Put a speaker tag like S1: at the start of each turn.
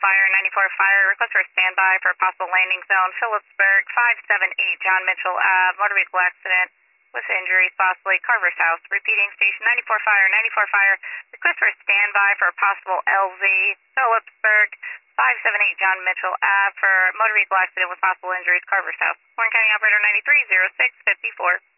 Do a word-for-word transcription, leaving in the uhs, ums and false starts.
S1: Fire, ninety-four Fire, request for standby for possible landing zone, Phillipsburg, five seven eight John Mitchell Ave, motor vehicle accident with injuries, possibly Carver's House. Repeating, station ninety-four Fire, ninety-four Fire, request for standby for possible L Z, Phillipsburg, five seven eight John Mitchell Ave for motor vehicle accident with possible injuries, Carver's House. Warren County Operator ninety-three oh six fifty-four.